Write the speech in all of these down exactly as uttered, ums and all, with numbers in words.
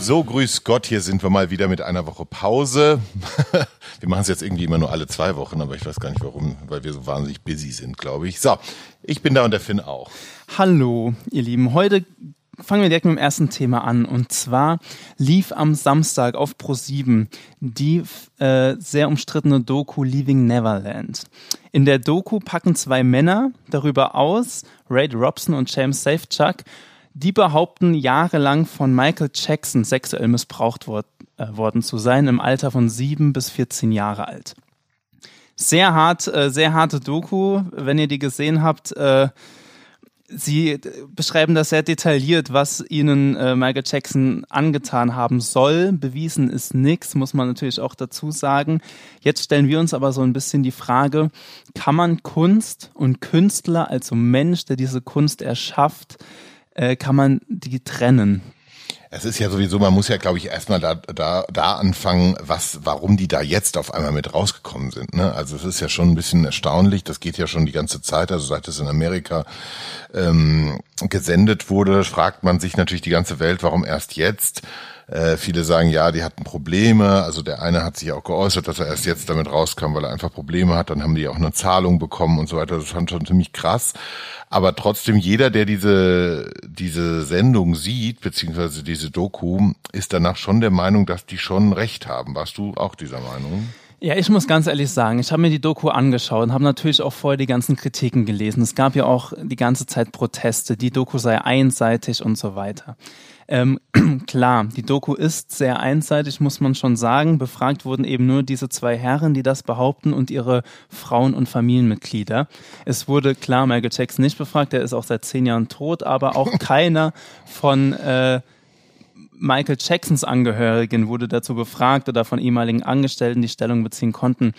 So, grüß Gott, hier sind wir mal wieder mit einer Woche Pause. Wir machen es jetzt irgendwie immer nur alle zwei Wochen, aber ich weiß gar nicht warum, weil wir so wahnsinnig busy sind, glaube ich. So, ich bin da und der Finn auch. Hallo, ihr Lieben. Heute fangen wir direkt mit dem ersten Thema an. Und zwar lief am Samstag auf ProSieben die äh, sehr umstrittene Doku Leaving Neverland. In der Doku packen zwei Männer darüber aus, Ray Robson und James Safechuck, die behaupten, jahrelang von Michael Jackson sexuell missbraucht wor- äh, worden zu sein, im Alter von sieben bis vierzehn Jahre alt. Sehr hart, äh, sehr harte Doku, wenn ihr die gesehen habt. Äh, sie beschreiben das sehr detailliert, was ihnen äh, Michael Jackson angetan haben soll. Bewiesen ist nichts, muss man natürlich auch dazu sagen. Jetzt stellen wir uns aber so ein bisschen die Frage, kann man Kunst und Künstler, also Mensch, der diese Kunst erschafft, kann man die trennen? Es ist ja sowieso, man muss ja, glaube ich, erstmal da, da, da anfangen, was, warum die da jetzt auf einmal mit rausgekommen sind, ne? Also es ist ja schon ein bisschen erstaunlich, das geht ja schon die ganze Zeit, also seit es in Amerika ähm, gesendet wurde, fragt man sich natürlich die ganze Welt, warum erst jetzt? Äh, viele sagen, ja, die hatten Probleme, also der eine hat sich auch geäußert, dass er erst jetzt damit rauskam, weil er einfach Probleme hat, dann haben die auch eine Zahlung bekommen und so weiter, das fand schon ziemlich krass. Aber trotzdem, jeder, der diese diese Sendung sieht, beziehungsweise diese Doku, ist danach schon der Meinung, dass die schon recht haben. Warst du auch dieser Meinung? Ja, ich muss ganz ehrlich sagen, ich habe mir die Doku angeschaut und habe natürlich auch vorher die ganzen Kritiken gelesen. Es gab ja auch die ganze Zeit Proteste, die Doku sei einseitig und so weiter. Ähm, klar, die Doku ist sehr einseitig, muss man schon sagen. Befragt wurden eben nur diese zwei Herren, die das behaupten, und ihre Frauen- und Familienmitglieder. Es wurde, klar, Michael Jackson nicht befragt, der ist auch seit zehn Jahren tot, aber auch keiner von äh, Michael Jacksons Angehörigen wurde dazu befragt oder von ehemaligen Angestellten, die Stellung beziehen konnten.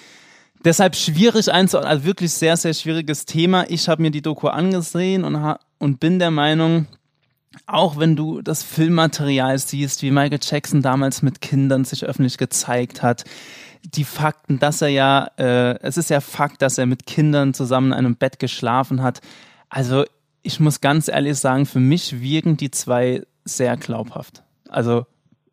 Deshalb schwierig einzuordnen, also wirklich sehr, sehr schwieriges Thema. Ich habe mir die Doku angesehen und, ha- und bin der Meinung, auch wenn du das Filmmaterial siehst, wie Michael Jackson damals mit Kindern sich öffentlich gezeigt hat, die Fakten, dass er ja, äh, es ist ja Fakt, dass er mit Kindern zusammen in einem Bett geschlafen hat. Also ich muss ganz ehrlich sagen, für mich wirken die zwei sehr glaubhaft. Also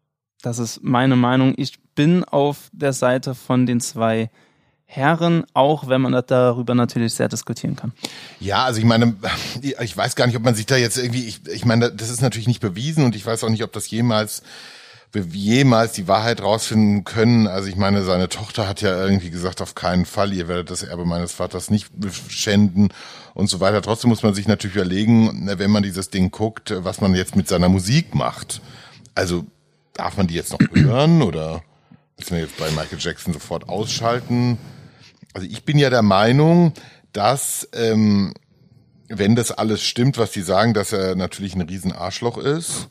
das ist meine Meinung. Ich bin auf der Seite von den zwei Herren, auch wenn man darüber natürlich sehr diskutieren kann. Ja, also ich meine, ich weiß gar nicht, ob man sich da jetzt irgendwie, ich, ich meine, das ist natürlich nicht bewiesen und ich weiß auch nicht, ob das jemals, wir jemals die Wahrheit rausfinden können. Also ich meine, seine Tochter hat ja irgendwie gesagt, auf keinen Fall, ihr werdet das Erbe meines Vaters nicht schänden und so weiter. Trotzdem muss man sich natürlich überlegen, wenn man dieses Ding guckt, was man jetzt mit seiner Musik macht. Also darf man die jetzt noch hören oder müssen wir jetzt bei Michael Jackson sofort ausschalten? Also ich bin ja der Meinung, dass ähm, wenn das alles stimmt, was die sagen, dass er natürlich ein riesen Arschloch ist,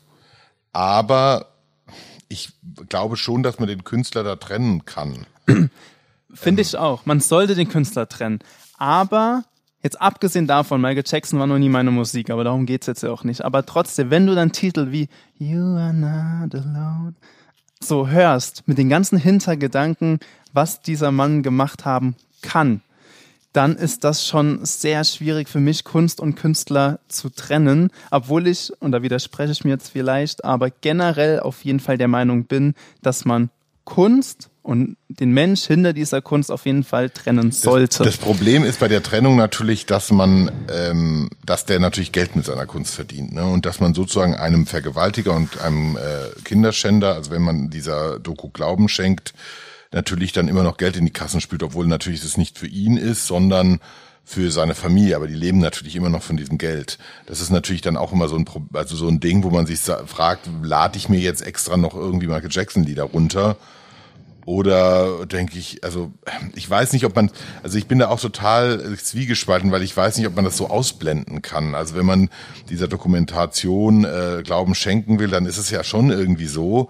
aber ich glaube schon, dass man den Künstler da trennen kann. Finde ich auch. Man sollte den Künstler trennen. Aber jetzt abgesehen davon, Michael Jackson war noch nie meine Musik, aber darum geht's jetzt ja auch nicht. Aber trotzdem, wenn du dann Titel wie You are not alone so hörst, mit den ganzen Hintergedanken, was dieser Mann gemacht haben kann, dann ist das schon sehr schwierig für mich, Kunst und Künstler zu trennen, obwohl ich, und da widerspreche ich mir jetzt vielleicht, aber generell auf jeden Fall der Meinung bin, dass man Kunst und den Mensch hinter dieser Kunst auf jeden Fall trennen sollte. Das, das Problem ist bei der Trennung natürlich, dass man, ähm, dass der natürlich Geld mit seiner Kunst verdient, ne? Und dass man sozusagen einem Vergewaltiger und einem äh, Kinderschänder, also wenn man dieser Doku Glauben schenkt, natürlich dann immer noch Geld in die Kassen spült, obwohl natürlich es nicht für ihn ist, sondern für seine Familie, aber die leben natürlich immer noch von diesem Geld. Das ist natürlich dann auch immer so ein, also so ein Ding, wo man sich fragt, lade ich mir jetzt extra noch irgendwie Michael Jackson Lieder runter? Oder denke ich, also ich weiß nicht, ob man, also ich bin da auch total zwiegespalten, weil ich weiß nicht, ob man das so ausblenden kann. Also wenn man dieser Dokumentation äh, Glauben schenken will, dann ist es ja schon irgendwie so,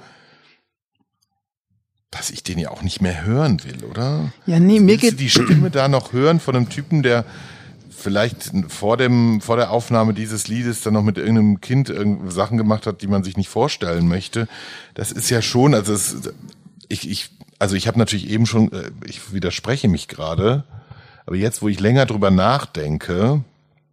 dass ich den ja auch nicht mehr hören will, oder? Ja, nee, mir Willst geht du die Stimme da noch hören von einem Typen, der vielleicht vor dem vor der Aufnahme dieses Liedes dann noch mit irgendeinem Kind irgend Sachen gemacht hat, die man sich nicht vorstellen möchte? Das ist ja schon, also es, ich ich also ich habe natürlich eben schon, ich widerspreche mich gerade, aber jetzt, wo ich länger drüber nachdenke,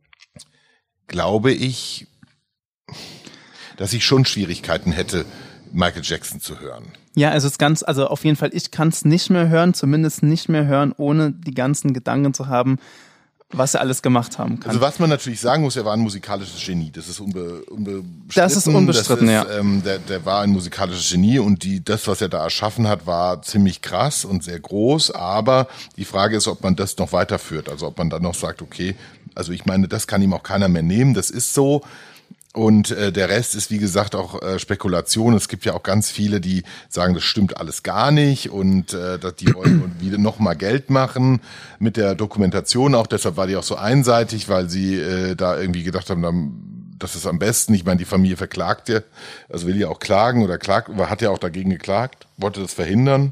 glaube ich, dass ich schon Schwierigkeiten hätte, Michael Jackson zu hören. Ja, also es ist ganz, also auf jeden Fall, ich kann es nicht mehr hören, zumindest nicht mehr hören, ohne die ganzen Gedanken zu haben, was er alles gemacht haben kann. Also was man natürlich sagen muss, er war ein musikalisches Genie. Das ist unbe, unbestritten. Das ist unbestritten, das ist, ja. Ähm, der, der war ein musikalisches Genie und die, das, was er da erschaffen hat, war ziemlich krass und sehr groß. Aber die Frage ist, ob man das noch weiterführt. Also ob man dann noch sagt, okay, also ich meine, das kann ihm auch keiner mehr nehmen. Das ist so. Und äh, der Rest ist, wie gesagt, auch äh, Spekulation. Es gibt ja auch ganz viele, die sagen, das stimmt alles gar nicht und äh, dass die wollen wieder noch mal Geld machen mit der Dokumentation. Auch deshalb war die auch so einseitig, weil sie äh, da irgendwie gedacht haben, dann, das ist am besten. Ich meine, die Familie verklagt ja, also will ja auch klagen oder klagt, aber hat ja auch dagegen geklagt, wollte das verhindern.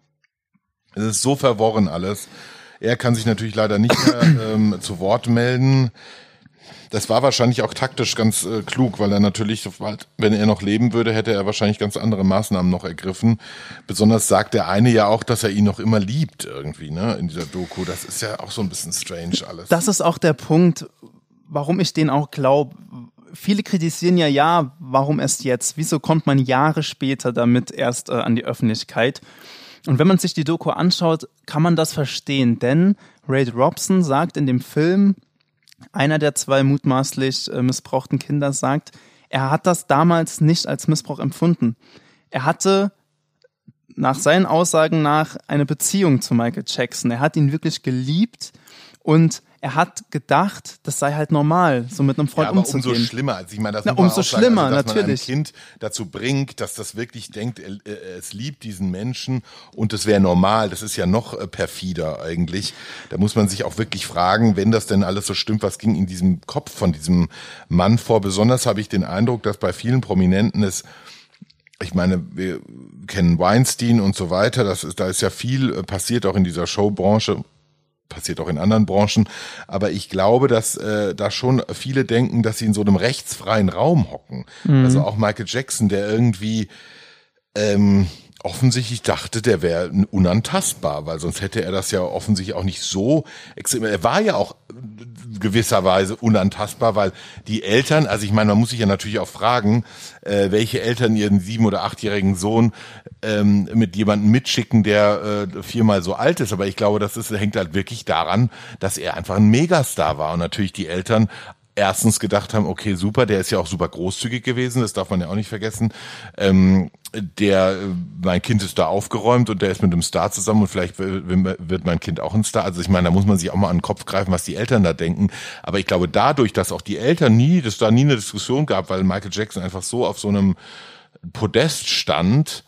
Es ist so verworren alles. Er kann sich natürlich leider nicht mehr ähm, zu Wort melden. Das war wahrscheinlich auch taktisch ganz äh, klug, weil er natürlich, wenn er noch leben würde, hätte er wahrscheinlich ganz andere Maßnahmen noch ergriffen. Besonders sagt der eine ja auch, dass er ihn noch immer liebt irgendwie, ne, in dieser Doku. Das ist ja auch so ein bisschen strange alles. Das ist auch der Punkt, warum ich den auch glaube. Viele kritisieren ja, ja, warum erst jetzt? Wieso kommt man Jahre später damit erst äh, an die Öffentlichkeit? Und wenn man sich die Doku anschaut, kann man das verstehen, denn Ray Robson sagt in dem Film, einer der zwei mutmaßlich äh, missbrauchten Kinder sagt, er hat das damals nicht als Missbrauch empfunden. Er hatte nach seinen Aussagen nach eine Beziehung zu Michael Jackson. Er hat ihn wirklich geliebt und er hat gedacht, das sei halt normal, so mit einem Freund ja, aber umzugehen. Umso schlimmer, also ich meine, das Na, muss man umso auch sagen, schlimmer, also, dass natürlich. man ein Kind dazu bringt, dass das wirklich denkt, er, es liebt diesen Menschen und das wäre normal. Das ist ja noch perfider eigentlich. Da muss man sich auch wirklich fragen, wenn das denn alles so stimmt, was ging in diesem Kopf von diesem Mann vor? Besonders habe ich den Eindruck, dass bei vielen Prominenten es, ich meine, wir kennen Weinstein und so weiter, das ist, da ist ja viel passiert, auch in dieser Showbranche. Passiert auch in anderen Branchen, aber ich glaube, dass äh, da schon viele denken, dass sie in so einem rechtsfreien Raum hocken. Mhm. Also auch Michael Jackson, der irgendwie ähm, offensichtlich dachte, der wäre unantastbar, weil sonst hätte er das ja offensichtlich auch nicht so extrem. Er war ja auch gewisserweise unantastbar, weil die Eltern, also ich meine, man muss sich ja natürlich auch fragen, äh, welche Eltern ihren sieben- oder achtjährigen Sohn ähm, mit jemandem mitschicken, der äh, viermal so alt ist. Aber ich glaube, das ist, hängt halt wirklich daran, dass er einfach ein Megastar war und natürlich die Eltern erstens gedacht haben, okay, super, der ist ja auch super großzügig gewesen, das darf man ja auch nicht vergessen. Ähm, der, mein Kind ist da aufgeräumt und der ist mit einem Star zusammen und vielleicht wird mein Kind auch ein Star. Also ich meine, da muss man sich auch mal an den Kopf greifen, was die Eltern da denken. Aber ich glaube, dadurch, dass auch die Eltern nie, dass da nie eine Diskussion gab, weil Michael Jackson einfach so auf so einem Podest stand,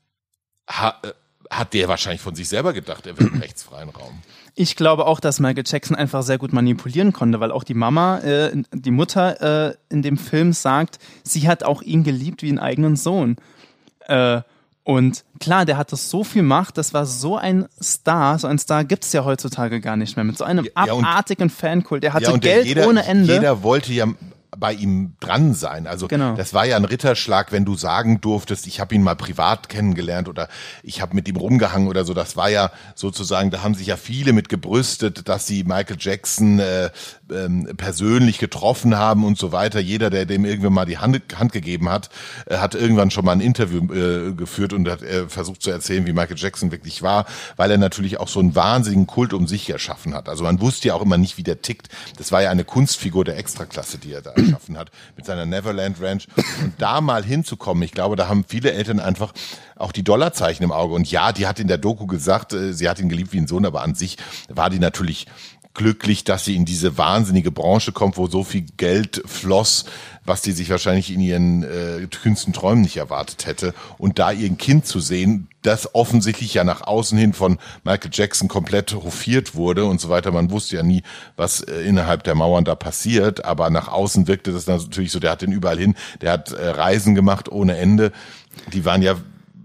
hat, hat der wahrscheinlich von sich selber gedacht, er will im rechtsfreien Raum. Ich glaube auch, dass Michael Jackson einfach sehr gut manipulieren konnte, weil auch die Mama, äh, die Mutter äh, in dem Film sagt, sie hat auch ihn geliebt wie einen eigenen Sohn. Äh, und klar, der hatte so viel Macht, das war so ein Star, so ein Star gibt es ja heutzutage gar nicht mehr, mit so einem ja, abartigen Fankult, der hatte ja, Geld jeder, ohne Ende. Jeder wollte ja bei ihm dran sein. Also genau. Das war ja ein Ritterschlag, wenn du sagen durftest, ich habe ihn mal privat kennengelernt oder ich habe mit ihm rumgehangen oder so. Das war ja sozusagen, da haben sich ja viele mit gebrüstet, dass sie Michael Jackson äh, ähm, persönlich getroffen haben und so weiter. Jeder, der dem irgendwann mal die Hand, Hand gegeben hat, äh, hat irgendwann schon mal ein Interview äh, geführt und hat äh, versucht zu erzählen, wie Michael Jackson wirklich war, weil er natürlich auch so einen wahnsinnigen Kult um sich erschaffen hat. Also man wusste ja auch immer nicht, wie der tickt. Das war ja eine Kunstfigur der Extraklasse, die er da geschaffen hat mit seiner Neverland Ranch und da mal hinzukommen, ich glaube, da haben viele Eltern einfach auch die Dollarzeichen im Auge und ja, die hat in der Doku gesagt, sie hat ihn geliebt wie ein Sohn, aber an sich war die natürlich glücklich, dass sie in diese wahnsinnige Branche kommt, wo so viel Geld floss, was die sich wahrscheinlich in ihren äh, kühnsten Träumen nicht erwartet hätte. Und da ihr Kind zu sehen, das offensichtlich ja nach außen hin von Michael Jackson komplett hofiert wurde und so weiter. Man wusste ja nie, was äh, innerhalb der Mauern da passiert, aber nach außen wirkte das natürlich so, der hat den überall hin, der hat äh, Reisen gemacht ohne Ende. Die waren ja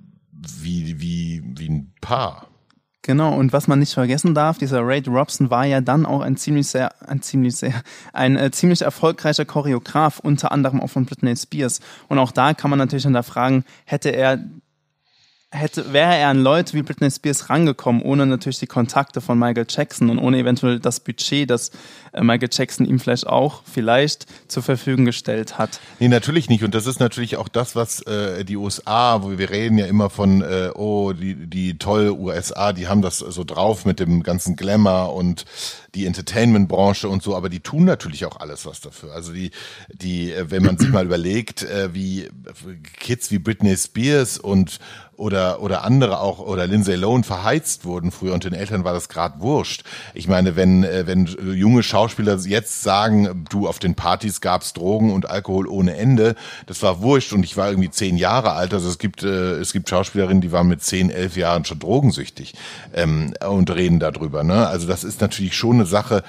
wie, wie, wie ein Paar. Genau, und was man nicht vergessen darf, dieser Ray Robson war ja dann auch ein ziemlich sehr, ein ziemlich sehr, ein äh, ziemlich erfolgreicher Choreograf, unter anderem auch von Britney Spears. Und auch da kann man natürlich hinterfragen, hätte er, hätte, wäre er an Leute wie Britney Spears rangekommen, ohne natürlich die Kontakte von Michael Jackson und ohne eventuell das Budget, das äh, Michael Jackson ihm vielleicht auch vielleicht zur Verfügung gestellt hat. Nee, natürlich nicht. Und das ist natürlich auch das, was äh, die U S A, wo wir reden ja immer von, äh, oh, die, die tolle U S A, die haben das so drauf mit dem ganzen Glamour und die Entertainment-Branche und so, aber die tun natürlich auch alles was dafür. Also die, die, wenn man sich mal überlegt, äh, wie Kids wie Britney Spears und oder oder andere auch oder Lindsay Lohan verheizt wurden früher und den Eltern war das gerade wurscht. Ich meine, wenn äh, wenn junge Schauspieler jetzt sagen, du, auf den Partys gab's Drogen und Alkohol ohne Ende, das war wurscht und ich war irgendwie zehn Jahre alt. Also es gibt äh, es gibt Schauspielerinnen, die waren mit zehn, elf Jahren schon drogensüchtig ähm, und reden darüber. Ne? Also das ist natürlich schon eine Sache.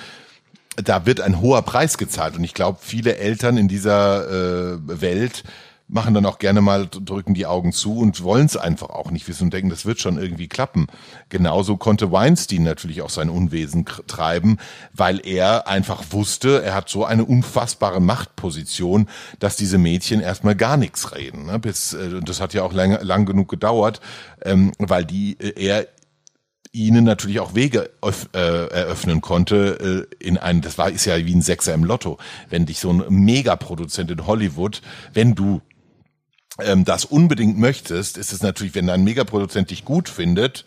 Da wird ein hoher Preis gezahlt und ich glaube, viele Eltern in dieser äh, Welt machen dann auch gerne mal, drücken die Augen zu und wollen es einfach auch nicht wissen und denken, das wird schon irgendwie klappen. Genauso konnte Weinstein natürlich auch sein Unwesen treiben, weil er einfach wusste, er hat so eine unfassbare Machtposition, dass diese Mädchen erstmal gar nichts reden. Ne? Bis, äh, das hat ja auch lang, lang genug gedauert, ähm, weil die äh, er ihnen natürlich auch Wege öff, äh, eröffnen konnte äh, in einen, das war ist ja wie ein Sechser im Lotto, wenn dich so ein Megaproduzent in Hollywood, wenn du ähm, das unbedingt möchtest, ist es natürlich, wenn dein Megaproduzent dich gut findet,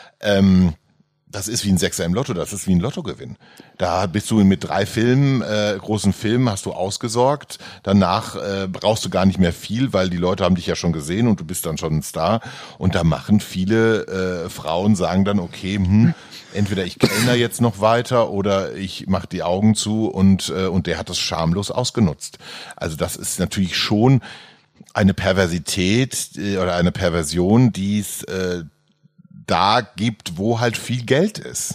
ähm, das ist wie ein Sechser im Lotto, das ist wie ein Lottogewinn. Da bist du mit drei Filmen, äh, großen Filmen, hast du ausgesorgt. Danach äh, brauchst du gar nicht mehr viel, weil die Leute haben dich ja schon gesehen und du bist dann schon ein Star. Und da machen viele äh, Frauen, sagen dann, okay, hm, entweder ich kellner jetzt noch weiter oder ich mache die Augen zu und äh, und der hat das schamlos ausgenutzt. Also das ist natürlich schon eine Perversität äh, oder eine Perversion, die es äh, da gibt, wo halt viel Geld ist.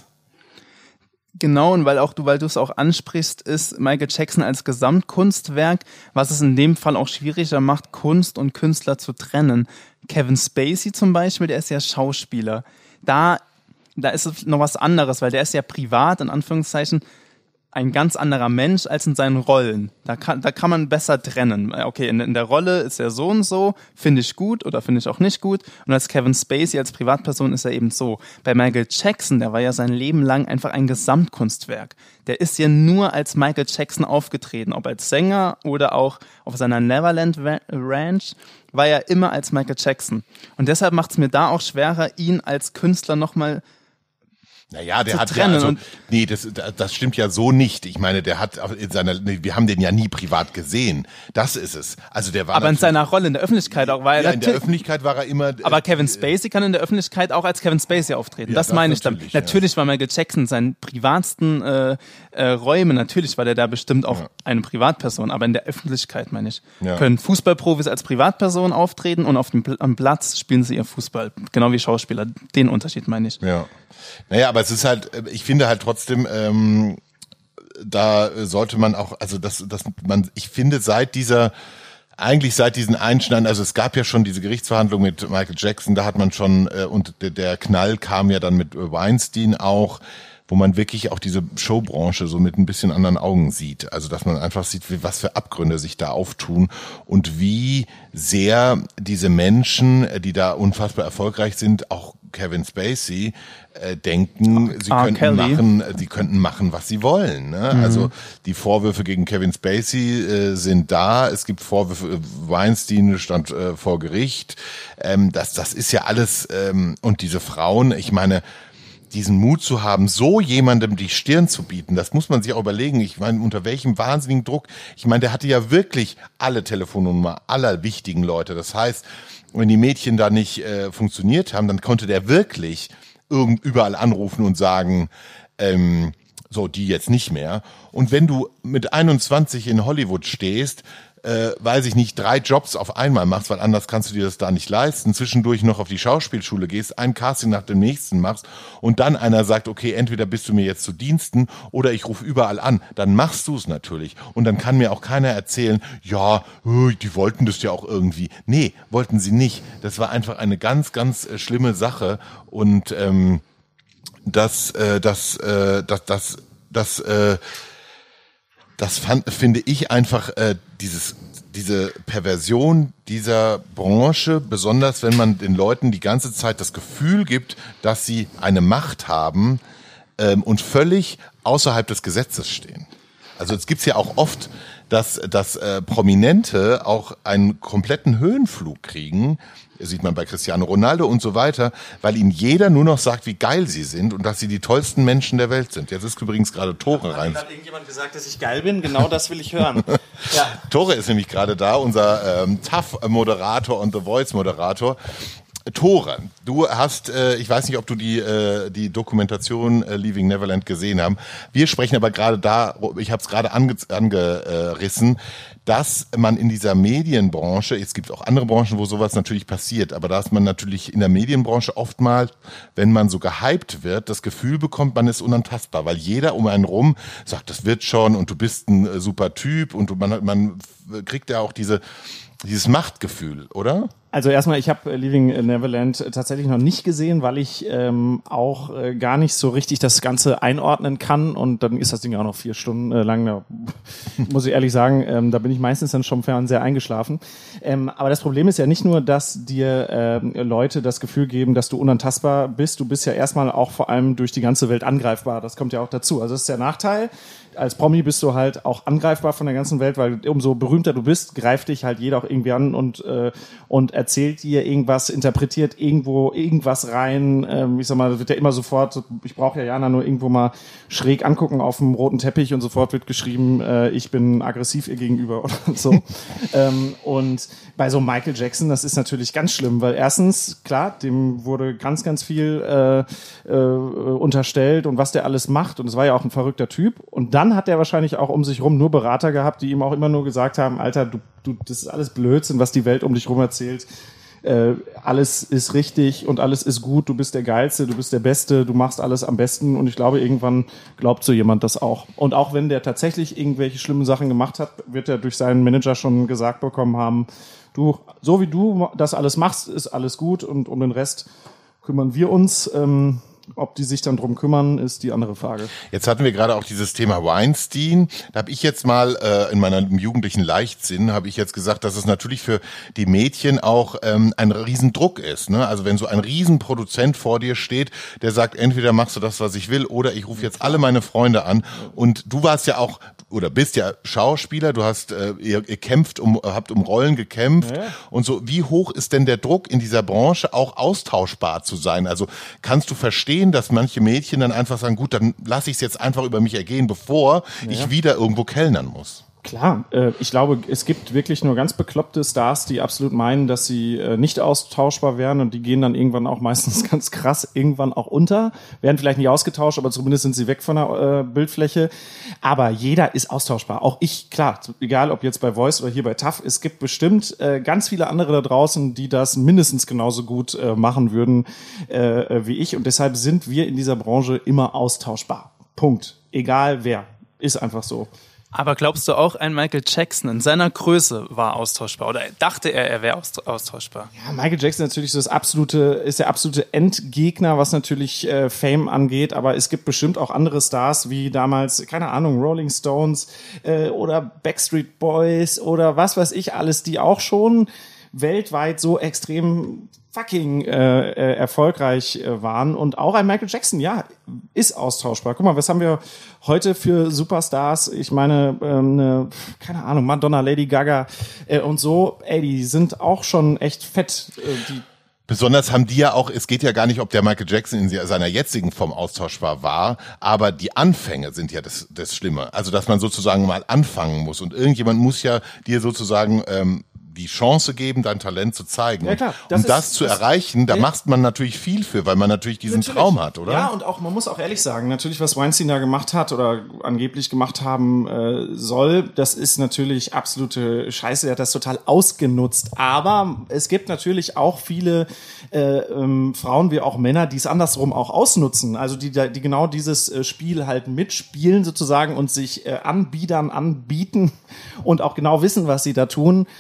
Genau, und weil auch du, weil du es auch ansprichst, ist Michael Jackson als Gesamtkunstwerk, was es in dem Fall auch schwieriger macht, Kunst und Künstler zu trennen. Kevin Spacey zum Beispiel, der ist ja Schauspieler. Da, da ist es noch was anderes, weil der ist ja privat, in Anführungszeichen, ein ganz anderer Mensch als in seinen Rollen. Da kann, da kann man besser trennen. Okay, in, in der Rolle ist er so und so, finde ich gut oder finde ich auch nicht gut. Und als Kevin Spacey, als Privatperson ist er eben so. Bei Michael Jackson, der war ja sein Leben lang einfach ein Gesamtkunstwerk. Der ist ja nur als Michael Jackson aufgetreten, ob als Sänger oder auch auf seiner Neverland Ranch, war er immer als Michael Jackson. Und deshalb macht es mir da auch schwerer, ihn als Künstler nochmal Naja, der hat ja, also, nee, das, das stimmt ja so nicht. Ich meine, der hat in seiner, wir haben den ja nie privat gesehen. Das ist es. Also der war. Aber in seiner Rolle in der Öffentlichkeit auch, weil ja, in der Öffentlichkeit war er immer. Aber Kevin Spacey kann in der Öffentlichkeit auch als Kevin Spacey auftreten. Ja, das, das meine ich damit. Natürlich ja. war Michael Jackson in seinen privatsten äh, äh, Räumen, natürlich war der da bestimmt auch ja. eine Privatperson, aber in der Öffentlichkeit, meine ich, ja. können Fußballprofis als Privatperson auftreten und auf dem am Platz spielen sie ihr Fußball. Genau wie Schauspieler. Den Unterschied meine ich. Ja. Naja, aber es ist halt, ich finde halt trotzdem, ähm, da sollte man auch, also das, das man, ich finde seit dieser, eigentlich seit diesen Einschneiden, also es gab ja schon diese Gerichtsverhandlung mit Michael Jackson, da hat man schon, äh, und der, der Knall kam ja dann mit Weinstein auch, wo man wirklich auch diese Showbranche so mit ein bisschen anderen Augen sieht. Also dass man einfach sieht, wie, was für Abgründe sich da auftun und wie sehr diese Menschen, die da unfassbar erfolgreich sind, auch Kevin Spacey, äh, denken, sie R. könnten Kelly. machen, sie könnten machen, was sie wollen. Ne? Mhm. Also die Vorwürfe gegen Kevin Spacey äh, sind da. Es gibt Vorwürfe, Weinstein stand äh, vor Gericht. Ähm, das, das ist ja alles. Ähm, und diese Frauen, ich meine, diesen Mut zu haben, so jemandem die Stirn zu bieten, das muss man sich auch überlegen. Ich meine, unter welchem wahnsinnigen Druck. Ich meine, der hatte ja wirklich alle Telefonnummern aller wichtigen Leute. Das heißt, wenn die Mädchen da nicht äh, funktioniert haben, dann konnte der wirklich irgend überall anrufen und sagen, ähm, so, die jetzt nicht mehr. Und wenn du mit einundzwanzig in Hollywood stehst, äh, weiß ich nicht, drei Jobs auf einmal machst, weil anders kannst du dir das da nicht leisten, zwischendurch noch auf die Schauspielschule gehst, ein Casting nach dem nächsten machst und dann einer sagt, okay, entweder bist du mir jetzt zu Diensten oder ich rufe überall an, dann machst du es natürlich. Und dann kann mir auch keiner erzählen, ja, die wollten das ja auch irgendwie. Nee, wollten sie nicht. Das war einfach eine ganz, ganz äh, schlimme Sache und ähm, das, äh, das, äh, das, das, das, äh, das fand, finde ich einfach äh, dieses diese Perversion dieser Branche, besonders wenn man den Leuten die ganze Zeit das Gefühl gibt, dass sie eine Macht haben ähm, und völlig außerhalb des Gesetzes stehen. Also es gibt's ja auch oft, dass, dass äh, Prominente auch einen kompletten Höhenflug kriegen, sieht man bei Cristiano Ronaldo und so weiter, weil ihnen jeder nur noch sagt, wie geil sie sind und dass sie die tollsten Menschen der Welt sind. Jetzt ist übrigens gerade Tore rein. Hat irgendjemand gesagt, dass ich geil bin? Genau das will ich hören. Ja. Tore ist nämlich gerade da, unser ähm, Tough-Moderator und The Voice-Moderator. Tore, du hast, äh, ich weiß nicht, ob du die äh, die Dokumentation äh, Leaving Neverland gesehen haben. Wir sprechen aber gerade da, ich habe es gerade ange, angerissen, dass man in dieser Medienbranche, es gibt auch andere Branchen, wo sowas natürlich passiert, aber da ist man natürlich in der Medienbranche oftmals, wenn man so gehypt wird, das Gefühl bekommt, man ist unantastbar, weil jeder um einen rum sagt, das wird schon und du bist ein äh, super Typ und man, man kriegt ja auch diese dieses Machtgefühl, oder? Also erstmal, ich habe Leaving Neverland tatsächlich noch nicht gesehen, weil ich ähm, auch äh, gar nicht so richtig das Ganze einordnen kann und dann ist das Ding auch noch vier Stunden äh, lang, da muss ich ehrlich sagen, ähm, da bin ich meistens dann schon im Fernsehen eingeschlafen. Ähm, aber das Problem ist ja nicht nur, dass dir äh, Leute das Gefühl geben, dass du unantastbar bist, du bist ja erstmal auch vor allem durch die ganze Welt angreifbar, das kommt ja auch dazu. Also das ist der Nachteil. Als Promi bist du halt auch angreifbar von der ganzen Welt, weil umso berühmter du bist, greift dich halt jeder auch irgendwie an und äh, und erzählt dir irgendwas, interpretiert irgendwo irgendwas rein. Ähm, ich sag mal, das wird ja immer sofort, ich brauche ja Jana nur irgendwo mal schräg angucken auf dem roten Teppich und sofort wird geschrieben, äh, ich bin aggressiv ihr gegenüber oder so. ähm, und bei so Michael Jackson, das ist natürlich ganz schlimm, weil erstens, klar, dem wurde ganz, ganz viel äh, äh, unterstellt und was der alles macht und es war ja auch ein verrückter Typ und dann hat er wahrscheinlich auch um sich rum nur Berater gehabt, die ihm auch immer nur gesagt haben, Alter, du, du, das ist alles Blödsinn, was die Welt um dich rum erzählt. Äh, alles ist richtig und alles ist gut, du bist der Geilste, du bist der Beste, du machst alles am besten und ich glaube, irgendwann glaubt so jemand das auch. Und auch wenn der tatsächlich irgendwelche schlimmen Sachen gemacht hat, wird er durch seinen Manager schon gesagt bekommen haben, du, so wie du das alles machst, ist alles gut und um den Rest kümmern wir uns. Ähm, Ob die sich dann drum kümmern, ist die andere Frage. Jetzt hatten wir gerade auch dieses Thema Weinstein. Da habe ich jetzt mal äh, in meinem jugendlichen Leichtsinn, habe ich jetzt gesagt, dass es natürlich für die Mädchen auch ähm, ein Riesendruck ist. Ne? Also wenn so ein Riesenproduzent vor dir steht, der sagt, entweder machst du das, was ich will, oder ich rufe jetzt alle meine Freunde an. Und du warst ja auch, oder bist ja Schauspieler, du hast, äh, ihr, ihr kämpft, um, habt um Rollen gekämpft. Ja, ja. Und so, wie hoch ist denn der Druck in dieser Branche, auch austauschbar zu sein? Also kannst du verstehen, dass manche Mädchen dann einfach sagen, gut, dann lasse ich es jetzt einfach über mich ergehen, bevor ja. ich wieder irgendwo kellnern muss. Klar, äh, ich glaube, es gibt wirklich nur ganz bekloppte Stars, die absolut meinen, dass sie äh, nicht austauschbar wären und die gehen dann irgendwann auch meistens ganz krass irgendwann auch unter, werden vielleicht nicht ausgetauscht, aber zumindest sind sie weg von der äh, Bildfläche. Aber jeder ist austauschbar. Auch ich, klar, egal ob jetzt bei Voice oder hier bei Tough, es gibt bestimmt äh, ganz viele andere da draußen, die das mindestens genauso gut äh, machen würden äh, wie ich und deshalb sind wir in dieser Branche immer austauschbar. Punkt. Egal wer. Ist einfach so. Aber glaubst du auch, ein Michael Jackson in seiner Größe war austauschbar oder dachte er, er wäre austauschbar? Ja, Michael Jackson natürlich so das absolute, ist der absolute Endgegner, was natürlich äh, Fame angeht, aber es gibt bestimmt auch andere Stars wie damals, keine Ahnung, Rolling Stones äh, oder Backstreet Boys oder was weiß ich alles, die auch schon weltweit so extrem fucking äh, äh, erfolgreich äh, waren und auch ein Michael Jackson, ja, ist austauschbar. Guck mal, was haben wir heute für Superstars? Ich meine, ähm, eine, keine Ahnung, Madonna, Lady Gaga äh, und so, ey, die sind auch schon echt fett. Äh, die Besonders haben die ja auch, es geht ja gar nicht, ob der Michael Jackson in seiner jetzigen Form austauschbar war, aber die Anfänge sind ja das, das Schlimme. Also, dass man sozusagen mal anfangen muss und irgendjemand muss ja dir sozusagen ähm, die Chance geben, dein Talent zu zeigen. Ja, klar, das um das ist, zu das, erreichen, da ja. macht man natürlich viel für, weil man natürlich diesen natürlich. Traum hat, oder? Ja, und auch, man muss auch ehrlich sagen, natürlich, was Weinstein da gemacht hat oder angeblich gemacht haben äh, soll, das ist natürlich absolute Scheiße, er hat das total ausgenutzt. Aber es gibt natürlich auch viele äh, ähm, Frauen wie auch Männer, die es andersrum auch ausnutzen, also die, die genau dieses äh, Spiel halt mitspielen sozusagen und sich äh, anbiedern, anbieten und auch genau wissen, was sie da tun, äh,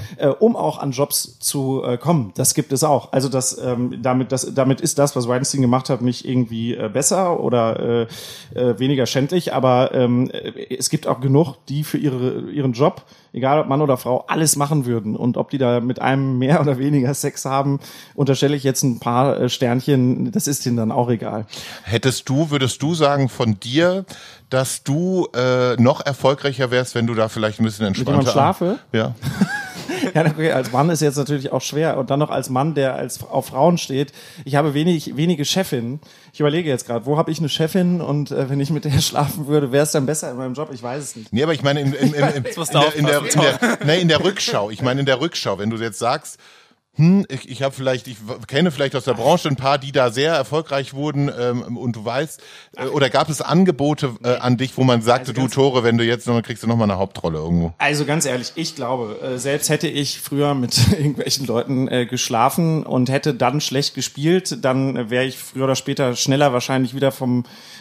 um auch an Jobs zu äh, kommen. Das gibt es auch. Also das, ähm, damit, das, damit ist das, was Weinstein gemacht hat, nicht irgendwie äh, besser oder äh, äh, weniger schändlich, aber ähm, es gibt auch genug, die für ihre, ihren Job, egal ob Mann oder Frau, alles machen würden. Und ob die da mit einem mehr oder weniger Sex haben, unterstelle ich jetzt ein paar äh, Sternchen, das ist ihnen dann auch egal. Hättest du, würdest du sagen von dir, dass du äh, noch erfolgreicher wärst, wenn du da vielleicht ein bisschen entspannter... Mit jemandem schlafe? Ja. Ja, okay, als Mann ist jetzt natürlich auch schwer und dann noch als Mann, der als auf Frauen steht. Ich habe wenig wenige Chefinnen. Ich überlege jetzt gerade, wo habe ich eine Chefin und äh, wenn ich mit der schlafen würde, wäre es dann besser in meinem Job? Ich weiß es nicht. Nee, aber ich meine in, in, in, in, in, der, in, der, in, der, nee, in der Rückschau. Ich meine in der Rückschau, wenn du jetzt sagst, hm, ich, ich habe vielleicht, ich kenne vielleicht aus der Branche ein paar, die da sehr erfolgreich wurden ähm, und du weißt, äh, oder gab es Angebote äh, an dich, wo man sagte, also du Tore, wenn du jetzt noch, kriegst du noch mal eine Hauptrolle irgendwo? Also ganz ehrlich, ich glaube, äh, selbst hätte ich früher mit irgendwelchen Leuten äh, geschlafen und hätte dann schlecht gespielt, dann äh, wäre ich früher oder später schneller wahrscheinlich wieder vom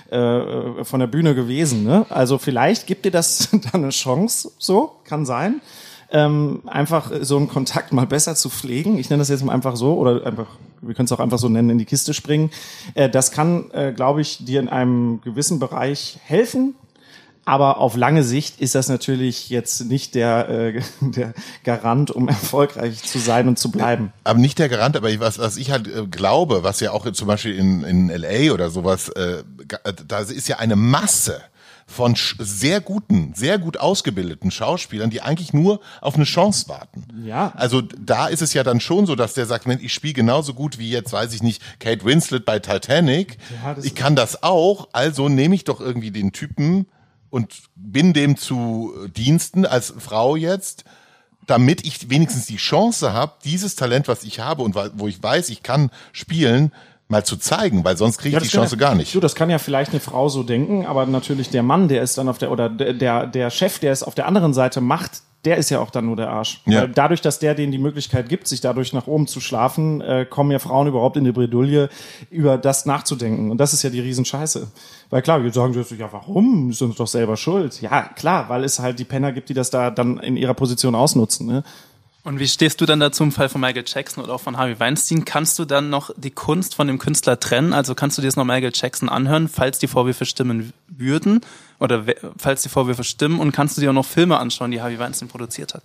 äh, von der Bühne gewesen. Ne? Also vielleicht gibt dir das dann eine Chance, so, kann sein. Ähm, einfach so einen Kontakt mal besser zu pflegen. Ich nenne das jetzt mal einfach so, oder einfach, wir können es auch einfach so nennen, in die Kiste springen. Äh, das kann, äh, glaube ich, dir in einem gewissen Bereich helfen. Aber auf lange Sicht ist das natürlich jetzt nicht der, äh, der Garant, um erfolgreich zu sein und zu bleiben. Aber nicht der Garant, aber was, was ich halt äh, glaube, was ja auch zum Beispiel in, in L A oder sowas, äh, da ist ja eine Masse von sehr guten, sehr gut ausgebildeten Schauspielern, die eigentlich nur auf eine Chance warten. Ja. Also da ist es ja dann schon so, dass der sagt, Mensch, ich spiele genauso gut wie jetzt, weiß ich nicht, Kate Winslet bei Titanic. Ja, ich kann das auch, also nehme ich doch irgendwie den Typen und bin dem zu Diensten als Frau jetzt, damit ich wenigstens die Chance habe, dieses Talent, was ich habe und wo ich weiß, ich kann spielen, mal zu zeigen, weil sonst kriege ich ja, die Chance ja, gar nicht. Du, das kann ja vielleicht eine Frau so denken, aber natürlich der Mann, der ist dann auf der, oder der, der Chef, der es auf der anderen Seite macht, der ist ja auch dann nur der Arsch. Ja. Weil dadurch, dass der denen die Möglichkeit gibt, sich dadurch nach oben zu schlafen, äh, kommen ja Frauen überhaupt in die Bredouille, über das nachzudenken. Und das ist ja die Riesenscheiße. Weil klar, wir sagen jetzt, ja, warum? Die sind doch selber schuld. Ja, klar, weil es halt die Penner gibt, die das da dann in ihrer Position ausnutzen, ne? Und wie stehst du dann dazu im Fall von Michael Jackson oder auch von Harvey Weinstein? Kannst du dann noch die Kunst von dem Künstler trennen? Also kannst du dir jetzt noch Michael Jackson anhören, falls die Vorwürfe stimmen würden? Oder falls die Vorwürfe stimmen? Und kannst du dir auch noch Filme anschauen, die Harvey Weinstein produziert hat?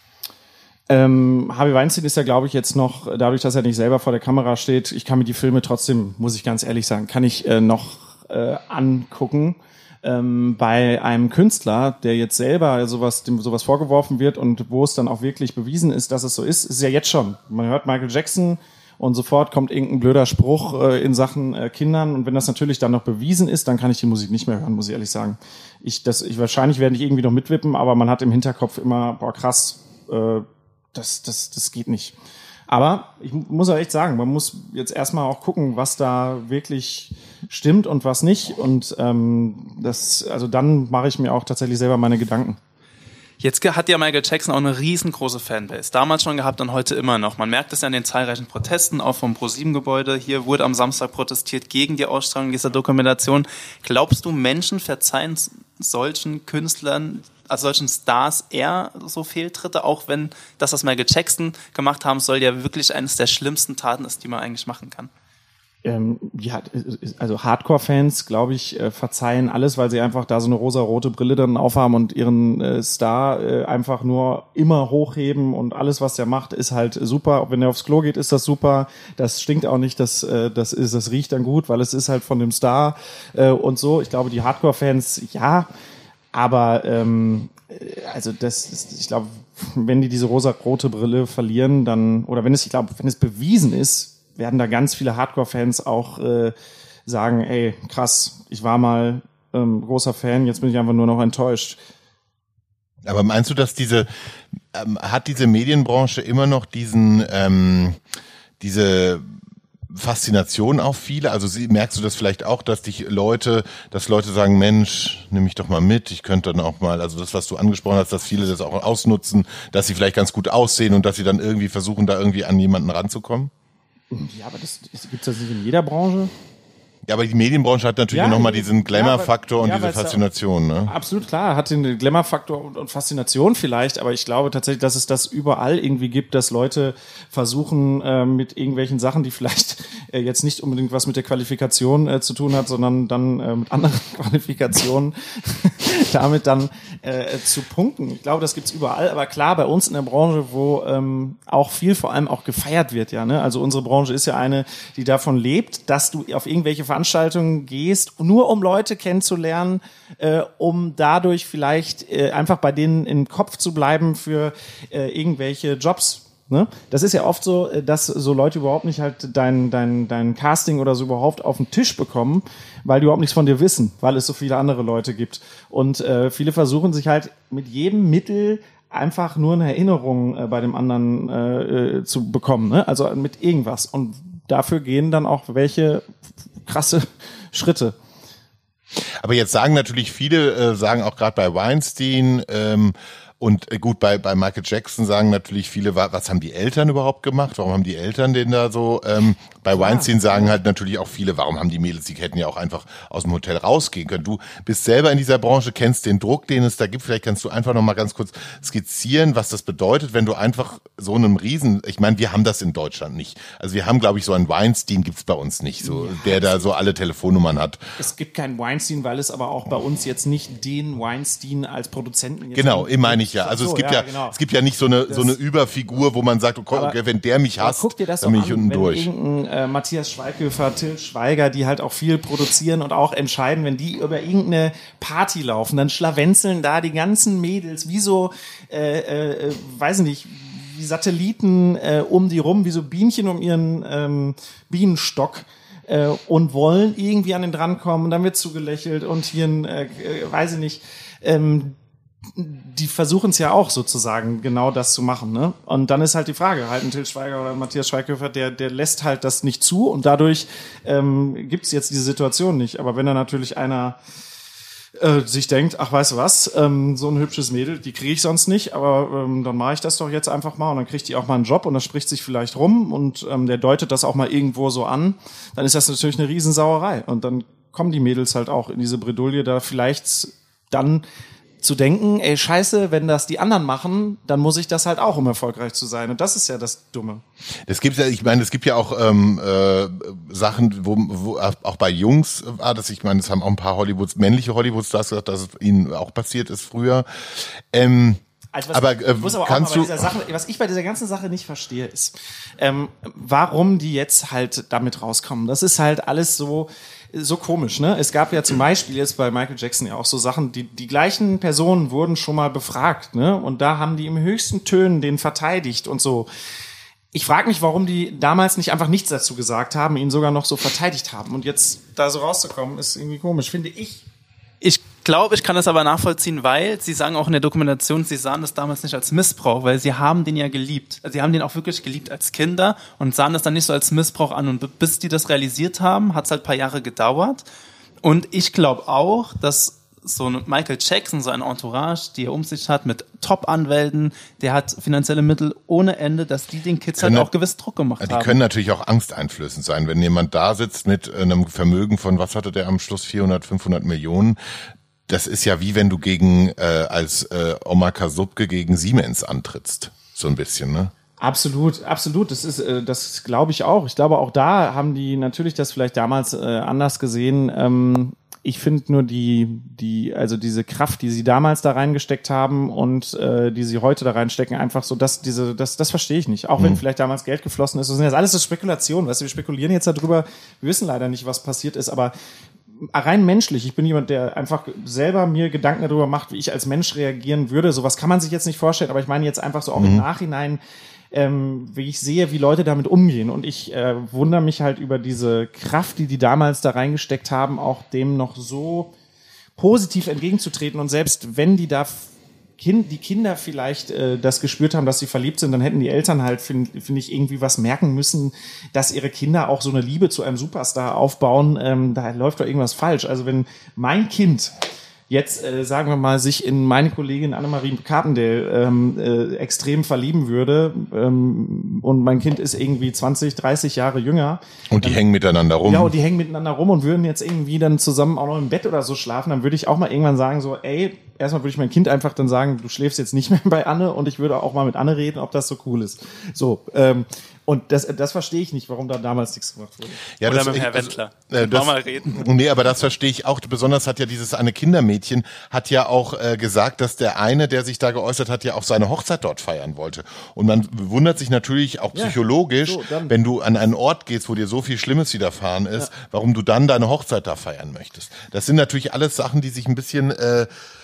Ähm, Harvey Weinstein ist ja, glaube ich, jetzt noch, dadurch, dass er nicht selber vor der Kamera steht, ich kann mir die Filme trotzdem, muss ich ganz ehrlich sagen, kann ich äh, noch äh, angucken. Ähm, bei einem Künstler, der jetzt selber sowas, dem sowas vorgeworfen wird und wo es dann auch wirklich bewiesen ist, dass es so ist, ist es ja jetzt schon. Man hört Michael Jackson und sofort kommt irgendein blöder Spruch äh, in Sachen äh, Kindern und wenn das natürlich dann noch bewiesen ist, dann kann ich die Musik nicht mehr hören, muss ich ehrlich sagen. Ich, das, ich wahrscheinlich werde ich irgendwie noch mitwippen, aber man hat im Hinterkopf immer, boah krass, äh, das, das, das geht nicht. Aber ich muss auch echt sagen, man muss jetzt erstmal auch gucken, was da wirklich stimmt und was nicht. Und ähm, das, also dann mache ich mir auch tatsächlich selber meine Gedanken. Jetzt hat ja Michael Jackson auch eine riesengroße Fanbase. Damals schon gehabt und heute immer noch. Man merkt es ja an den zahlreichen Protesten, auch vom ProSieben-Gebäude. Hier wurde am Samstag protestiert gegen die Ausstrahlung dieser Dokumentation. Glaubst du, Menschen verzeihen solchen Künstlern, als solchen Stars eher so Fehltritte, auch wenn das, was Michael Jackson gemacht haben soll, ja wirklich eines der schlimmsten Taten ist, die man eigentlich machen kann? Ähm, ja, also Hardcore-Fans, glaube ich, äh, verzeihen alles, weil sie einfach da so eine rosa-rote Brille dann aufhaben und ihren äh, Star äh, einfach nur immer hochheben und alles, was der macht, ist halt super. Wenn er aufs Klo geht, ist das super. Das stinkt auch nicht, das, äh, das, ist, das riecht dann gut, weil es ist halt von dem Star äh, und so. Ich glaube, die Hardcore-Fans, ja, aber ähm, also das ist, ich glaube, wenn die diese rosa-rote Brille verlieren, dann, oder wenn es, ich glaube, wenn es bewiesen ist, werden da ganz viele Hardcore-Fans auch äh, sagen, ey, krass, ich war mal ähm, großer Fan, jetzt bin ich einfach nur noch enttäuscht. Aber meinst du, dass diese, ähm, hat diese Medienbranche immer noch diesen, ähm, diese Faszination auf viele? Also sie, merkst du das vielleicht auch, dass dich Leute, dass Leute sagen, Mensch, nimm mich doch mal mit, ich könnte dann auch mal, also das, was du angesprochen hast, dass viele das auch ausnutzen, dass sie vielleicht ganz gut aussehen und dass sie dann irgendwie versuchen, da irgendwie an jemanden ranzukommen? Ja, aber das, das gibt's das nicht in jeder Branche? Ja, aber die Medienbranche hat natürlich Ja, nochmal diesen Glamour-Faktor ja, und ja, diese Faszination, ne? Absolut klar, hat den Glamour-Faktor und, und Faszination vielleicht, aber ich glaube tatsächlich, dass es das überall irgendwie gibt, dass Leute versuchen, äh, mit irgendwelchen Sachen, die vielleicht äh, jetzt nicht unbedingt was mit der Qualifikation äh, zu tun hat, sondern dann äh, mit anderen Qualifikationen, damit dann äh, zu punkten. Ich glaube, das gibt's überall, aber klar, bei uns in der Branche, wo ähm, auch viel vor allem auch gefeiert wird, ja, ne? Also unsere Branche ist ja eine, die davon lebt, dass du auf irgendwelche Veranstaltungen gehst, nur um Leute kennenzulernen, äh, um dadurch vielleicht äh, einfach bei denen im Kopf zu bleiben für äh, irgendwelche Jobs. Ne? Das ist ja oft so, dass so Leute überhaupt nicht halt dein, dein, dein Casting oder so überhaupt auf den Tisch bekommen, weil die überhaupt nichts von dir wissen, weil es so viele andere Leute gibt. Und äh, viele versuchen sich halt mit jedem Mittel einfach nur eine Erinnerung äh, bei dem anderen äh, zu bekommen, ne? Also mit irgendwas. Und dafür gehen dann auch welche krasse Schritte. Aber jetzt sagen natürlich viele, äh, sagen auch gerade bei Weinstein, ähm, und äh, gut, bei bei Michael Jackson sagen natürlich viele, wa- was haben die Eltern überhaupt gemacht? Warum haben die Eltern den da so? Ähm, bei Klar. Weinstein sagen halt natürlich auch viele, warum haben die Mädels, die hätten ja auch einfach aus dem Hotel rausgehen können. Du bist selber in dieser Branche, kennst den Druck, den es da gibt. Vielleicht kannst du einfach noch mal ganz kurz skizzieren, was das bedeutet, wenn du einfach so einem Riesen, ich meine, wir haben das in Deutschland nicht. Also wir haben, glaube ich, so einen Weinstein gibt's bei uns nicht, so ja, der da so alle Telefonnummern hat. Es gibt keinen Weinstein, weil es aber auch bei uns jetzt nicht den Weinstein als Produzenten jetzt Genau, meine ich ja. Also so, es gibt ja, ja, genau. es gibt ja nicht so eine Das, so eine Überfigur, wo man sagt, okay, aber, wenn der mich hasst, guck dir das dann bin an, ich unten wenn durch. Irgendein, äh, Matthias Schweighöfer, Till Schweiger, die halt auch viel produzieren und auch entscheiden, wenn die über irgendeine Party laufen, dann schlawenzeln da die ganzen Mädels wie so, äh, äh, weiß nicht, wie Satelliten äh, um die rum, wie so Bienchen um ihren ähm, Bienenstock. Äh, und wollen irgendwie an den dran kommen und dann wird zugelächelt und hier ein, äh, äh, weiß ich nicht, ähm, die versuchen es ja auch sozusagen genau das zu machen, ne? Und dann ist halt die Frage, halt ein Till Schweiger oder Matthias Schweighöfer, der der lässt halt das nicht zu und dadurch ähm, gibt's jetzt diese Situation nicht. Aber wenn da natürlich einer äh, sich denkt, ach weißt du was, ähm, so ein hübsches Mädel, die kriege ich sonst nicht, aber ähm, dann mache ich das doch jetzt einfach mal und dann kriegt die auch mal einen Job und das spricht sich vielleicht rum und ähm, der deutet das auch mal irgendwo so an, dann ist das natürlich eine Riesensauerei und dann kommen die Mädels halt auch in diese Bredouille, da vielleicht dann zu denken, ey, scheiße, wenn das die anderen machen, dann muss ich das halt auch, um erfolgreich zu sein. Und das ist ja das Dumme. Das gibt's ja, ich meine, es gibt ja auch ähm, äh, Sachen, wo, wo auch bei Jungs war das, ich meine, es haben auch ein paar Hollywoods, männliche Hollywood-Stars gesagt, dass es ihnen auch passiert ist früher. Ähm, Also was, aber, äh, ich muss aber auch kannst mal bei du, dieser Sache, was ich bei dieser ganzen Sache nicht verstehe, ist, ähm, warum die jetzt halt damit rauskommen. Das ist halt alles so, so komisch, ne? Es gab ja zum Beispiel jetzt bei Michael Jackson ja auch so Sachen, die, die gleichen Personen wurden schon mal befragt, ne? Und da haben die im höchsten Tönen den verteidigt und so. Ich frage mich, warum die damals nicht einfach nichts dazu gesagt haben, ihn sogar noch so verteidigt haben. Und jetzt da so rauszukommen, ist irgendwie komisch, finde ich. Ich glaube, ich kann das aber nachvollziehen, weil sie sagen auch in der Dokumentation, sie sahen das damals nicht als Missbrauch, weil sie haben den ja geliebt. Also sie haben den auch wirklich geliebt als Kinder und sahen das dann nicht so als Missbrauch an. Und bis die das realisiert haben, hat es halt ein paar Jahre gedauert. Und ich glaube auch, dass so ein Michael Jackson, so ein Entourage, die er um sich hat mit Top-Anwälten, der hat finanzielle Mittel ohne Ende, dass die den Kids halt auch gewiss Druck gemacht die haben. Die können natürlich auch angsteinflößend sein, wenn jemand da sitzt mit einem Vermögen von, was hatte der am Schluss, vierhundert, fünfhundert Millionen. Das ist ja wie wenn du gegen äh, als äh, Omar Kasubke gegen Siemens antrittst, so ein bisschen, ne? Absolut, absolut. Das ist, äh, das glaube ich auch. Ich glaube, auch da haben die natürlich das vielleicht damals äh, anders gesehen. Ähm, ich finde nur die, die, also diese Kraft, die sie damals da reingesteckt haben und äh, die sie heute da reinstecken, einfach so, dass diese, das, das verstehe ich nicht. Auch wenn mhm. vielleicht damals Geld geflossen ist. Das sind jetzt alles so Spekulationen. Weißt du, wir spekulieren jetzt darüber. Wir wissen leider nicht, was passiert ist, aber rein menschlich, ich bin jemand, der einfach selber mir Gedanken darüber macht, wie ich als Mensch reagieren würde. Sowas kann man sich jetzt nicht vorstellen, aber ich meine jetzt einfach so auch mhm. im Nachhinein, ähm, wie ich sehe, wie Leute damit umgehen. Und ich äh, wundere mich halt über diese Kraft, die die damals da reingesteckt haben, auch dem noch so positiv entgegenzutreten. Und selbst wenn die da Kind, die Kinder vielleicht äh, das gespürt haben, dass sie verliebt sind, dann hätten die Eltern halt, finde find ich, irgendwie was merken müssen, dass ihre Kinder auch so eine Liebe zu einem Superstar aufbauen. Ähm, da läuft doch irgendwas falsch. Also wenn mein Kind jetzt, äh, sagen wir mal, sich in meine Kollegin Annemarie Carpendale ähm, äh, extrem verlieben würde ähm, und mein Kind ist irgendwie zwanzig, dreißig Jahre jünger. Und die dann, hängen miteinander rum. Ja, und die hängen miteinander rum und würden jetzt irgendwie dann zusammen auch noch im Bett oder so schlafen, dann würde ich auch mal irgendwann sagen so, ey, erstmal würde ich mein Kind einfach dann sagen, du schläfst jetzt nicht mehr bei Anne und ich würde auch mal mit Anne reden, ob das so cool ist. So, ähm, und das, das verstehe ich nicht, warum da damals nichts gemacht wurde. Ja, Oder das, mit Herrn Wendler. Äh, das, mal reden. Nee, aber das verstehe ich auch. Besonders hat ja dieses eine Kindermädchen hat ja auch äh, gesagt, dass der eine, der sich da geäußert hat, ja auch seine Hochzeit dort feiern wollte. Und man wundert sich natürlich auch psychologisch, ja, so, wenn du an einen Ort gehst, wo dir so viel Schlimmes widerfahren ist, ja. warum du dann deine Hochzeit da feiern möchtest. Das sind natürlich alles Sachen, die sich ein bisschen... Äh,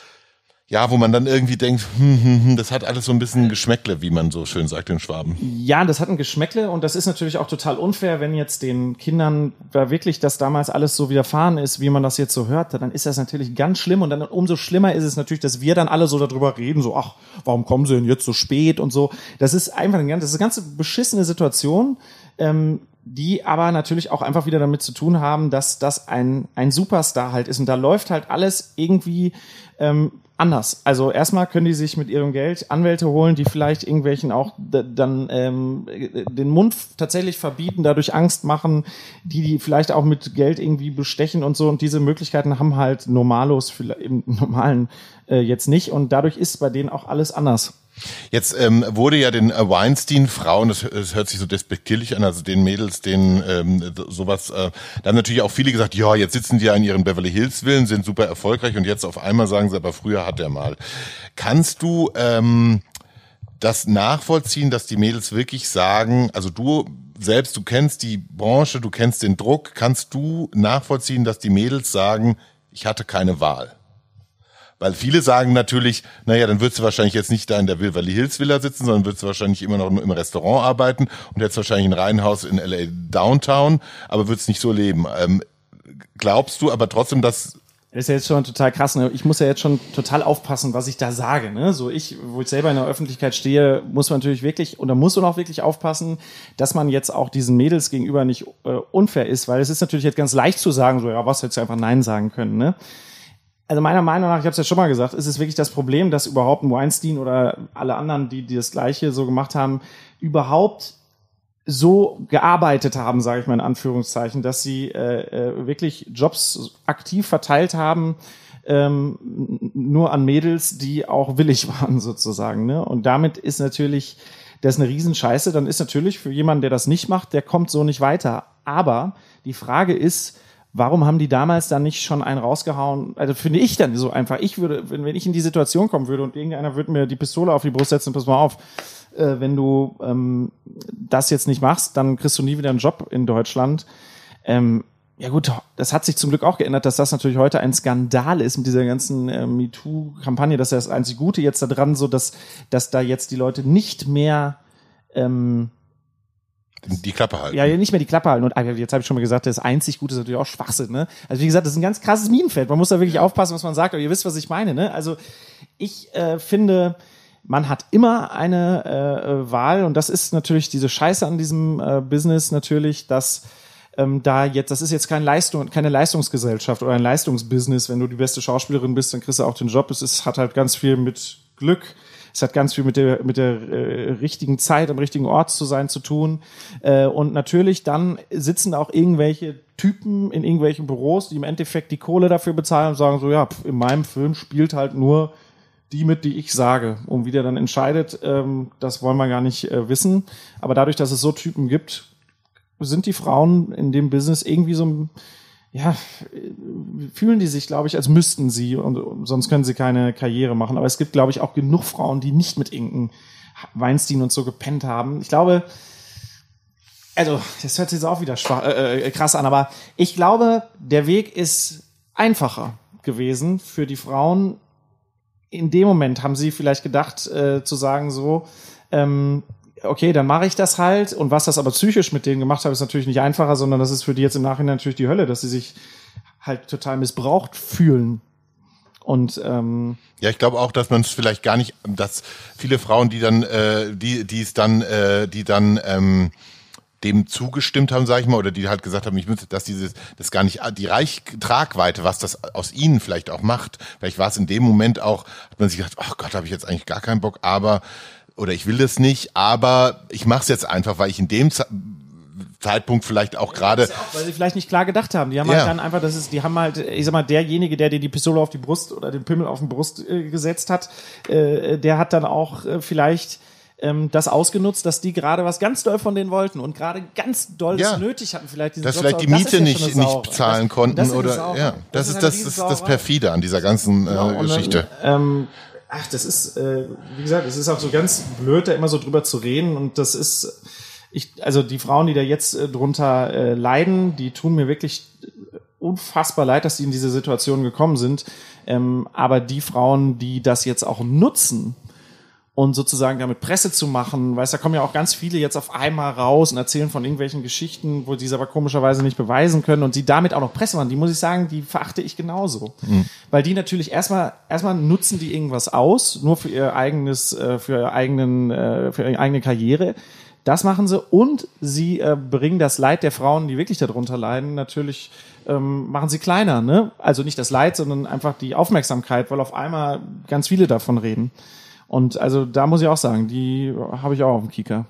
Ja, wo man dann irgendwie denkt, hm, hm, hm, das hat alles so ein bisschen Geschmäckle, wie man so schön sagt in Schwaben. Ja, das hat ein Geschmäckle und das ist natürlich auch total unfair, wenn jetzt den Kindern da wirklich das damals alles so widerfahren ist, wie man das jetzt so hört, dann ist das natürlich ganz schlimm und dann umso schlimmer ist es natürlich, dass wir dann alle so darüber reden, so, ach, warum kommen sie denn jetzt so spät und so. Das ist einfach eine ganz, das ist eine ganz beschissene Situation, ähm, die aber natürlich auch einfach wieder damit zu tun haben, dass das ein, ein Superstar halt ist und da läuft halt alles irgendwie, ähm, anders. Also erstmal können die sich mit ihrem Geld Anwälte holen, die vielleicht irgendwelchen auch d- dann ähm, den Mund tatsächlich verbieten, dadurch Angst machen, die die vielleicht auch mit Geld irgendwie bestechen und so. Und diese Möglichkeiten haben halt Normalos im Normalen äh, jetzt nicht. Und dadurch ist bei denen auch alles anders. Jetzt ähm, wurde ja den äh, Weinstein-Frauen, das, das hört sich so despektierlich an, also den Mädels, denen ähm, sowas, äh, da haben natürlich auch viele gesagt, ja, jetzt sitzen die ja in ihren Beverly Hills Villen, sind super erfolgreich und jetzt auf einmal sagen sie, aber früher hat er mal. Kannst du ähm, das nachvollziehen, dass die Mädels wirklich sagen, also du selbst, du kennst die Branche, du kennst den Druck, kannst du nachvollziehen, dass die Mädels sagen, ich hatte keine Wahl? Weil viele sagen natürlich, naja, dann würdest du wahrscheinlich jetzt nicht da in der Beverly Hills Villa sitzen, sondern würdest du wahrscheinlich immer noch im Restaurant arbeiten und hättest wahrscheinlich ein Reihenhaus in L A Downtown, aber würdest nicht so leben. Ähm, glaubst du aber trotzdem, dass... Das ist ja jetzt schon total krass, ne? Ich muss ja jetzt schon total aufpassen, was ich da sage, ne? So ich, wo ich selber in der Öffentlichkeit stehe, muss man natürlich wirklich, oder muss man auch wirklich aufpassen, dass man jetzt auch diesen Mädels gegenüber nicht äh, unfair ist, weil es ist natürlich jetzt ganz leicht zu sagen, so, ja, was, hättest du einfach Nein sagen können, ne? Also meiner Meinung nach, ich habe es ja schon mal gesagt, ist es wirklich das Problem, dass überhaupt ein Weinstein oder alle anderen, die, die das Gleiche so gemacht haben, überhaupt so gearbeitet haben, sage ich mal in Anführungszeichen, dass sie äh, wirklich Jobs aktiv verteilt haben, ähm, nur an Mädels, die auch willig waren sozusagen. Ne? Und damit ist natürlich, das ist eine Riesenscheiße. Dann ist natürlich für jemanden, der das nicht macht, der kommt so nicht weiter. Aber die Frage ist, warum haben die damals dann nicht schon einen rausgehauen? Also finde ich dann so einfach. Ich würde, wenn, wenn ich in die Situation kommen würde und irgendeiner würde mir die Pistole auf die Brust setzen, pass mal auf, äh, wenn du ähm, das jetzt nicht machst, dann kriegst du nie wieder einen Job in Deutschland. Ähm, ja gut, das hat sich zum Glück auch geändert, dass das natürlich heute ein Skandal ist mit dieser ganzen äh, MeToo-Kampagne. Das ist das einzig Gute jetzt da dran, so dass, dass da jetzt die Leute nicht mehr ähm, die Klappe halten. Ja, nicht mehr die Klappe halten. Und jetzt habe ich schon mal gesagt, das einzig Gute ist natürlich auch Schwachsinn. Ne? Also wie gesagt, das ist ein ganz krasses Minenfeld. Man muss da wirklich aufpassen, was man sagt. Aber ihr wisst, was ich meine. Ne? Also ich äh, finde, man hat immer eine äh, Wahl. Und das ist natürlich diese Scheiße an diesem äh, Business natürlich, dass ähm, da jetzt, das ist jetzt keine Leistung, keine Leistungsgesellschaft oder ein Leistungsbusiness. Wenn du die beste Schauspielerin bist, dann kriegst du auch den Job. Es ist, hat halt ganz viel mit Glück. Es hat ganz viel mit der mit der äh, richtigen Zeit am richtigen Ort zu sein zu tun. Äh, und natürlich dann sitzen auch irgendwelche Typen in irgendwelchen Büros, die im Endeffekt die Kohle dafür bezahlen und sagen so, ja, pf, in meinem Film spielt halt nur die mit, die ich sage. Und wie der dann entscheidet, ähm, das wollen wir gar nicht äh, wissen. Aber dadurch, dass es so Typen gibt, sind die Frauen in dem Business irgendwie so, ja, fühlen die sich, glaube ich, als müssten sie und sonst können sie keine Karriere machen. Aber es gibt, glaube ich, auch genug Frauen, die nicht mit irgendeinem Weinstein und so gepennt haben. Ich glaube, also, das hört sich jetzt auch wieder schwach, äh, krass an, aber ich glaube, der Weg ist einfacher gewesen für die Frauen. In dem Moment haben sie vielleicht gedacht, äh, zu sagen so, ähm, okay, dann mache ich das halt. Und was das aber psychisch mit denen gemacht hat, ist natürlich nicht einfacher, sondern das ist für die jetzt im Nachhinein natürlich die Hölle, dass sie sich halt total missbraucht fühlen. Und ähm, ja, ich glaube auch, dass man es vielleicht gar nicht, dass viele Frauen, die dann, äh, die, die es dann, äh, die dann, ähm, dem zugestimmt haben, sage ich mal, oder die halt gesagt haben, ich müsste, dass dieses, das gar nicht, die Reich Tragweite, was das aus ihnen vielleicht auch macht. Vielleicht war es in dem Moment auch, hat man sich gedacht, ach Gott, habe ich jetzt eigentlich gar keinen Bock, aber, oder ich will das nicht, aber ich mache es jetzt einfach, weil ich in dem Ze- Zeitpunkt vielleicht auch gerade, ja, weil sie vielleicht nicht klar gedacht haben. Die haben ja. halt dann einfach, das ist, die haben halt, ich sag mal, derjenige, der dir die Pistole auf die Brust oder den Pimmel auf die Brust äh, gesetzt hat, äh, der hat dann auch äh, vielleicht ähm, das ausgenutzt, dass die gerade was ganz doll von denen wollten und gerade ganz doll ja. nötig hatten, vielleicht diese dass vielleicht die Miete nicht nicht bezahlen konnten das oder ja, das, das ist das ist das perfide an dieser ganzen äh, genau, Geschichte. Dann, ähm, ach, das ist, äh, wie gesagt, es ist auch so ganz blöd, da immer so drüber zu reden und das ist Ich, also die Frauen, die da jetzt äh, drunter äh, leiden, die tun mir wirklich unfassbar leid, dass sie in diese Situation gekommen sind. Ähm, aber die Frauen, die das jetzt auch nutzen und sozusagen damit Presse zu machen, weißt, da kommen ja auch ganz viele jetzt auf einmal raus und erzählen von irgendwelchen Geschichten, wo sie es aber komischerweise nicht beweisen können und die damit auch noch Presse machen, die muss ich sagen, die verachte ich genauso. Mhm. Weil die natürlich erstmal, erstmal nutzen die irgendwas aus, nur für ihr eigenes, äh, für ihr eigenen, äh, für ihre eigene Karriere. Das machen sie und sie äh, bringen das Leid der Frauen, die wirklich darunter leiden, natürlich ähm, machen sie kleiner, ne? Also nicht das Leid, sondern einfach die Aufmerksamkeit, weil auf einmal ganz viele davon reden. Und also da muss ich auch sagen, die habe ich auch auf dem Kieker.